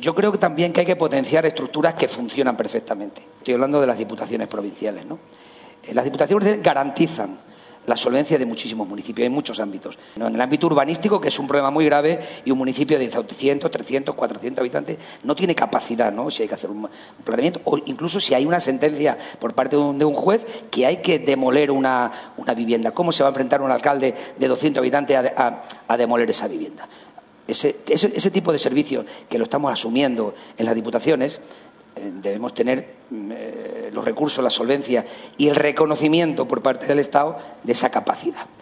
Yo creo que también que hay que potenciar estructuras que funcionan perfectamente. Estoy hablando de las diputaciones provinciales, ¿no? Las diputaciones provinciales garantizan la solvencia de muchísimos municipios en muchos ámbitos. En el ámbito urbanístico, que es un problema muy grave, y un municipio de 100, 300, 400 habitantes no tiene capacidad, ¿no? Si hay que hacer un planeamiento, o incluso si hay una sentencia por parte de un juez que hay que demoler una vivienda. ¿Cómo se va a enfrentar un alcalde de 200 habitantes a demoler esa vivienda? Ese tipo de servicios que lo estamos asumiendo en las diputaciones, debemos tener los recursos, la solvencia y el reconocimiento por parte del Estado de esa capacidad.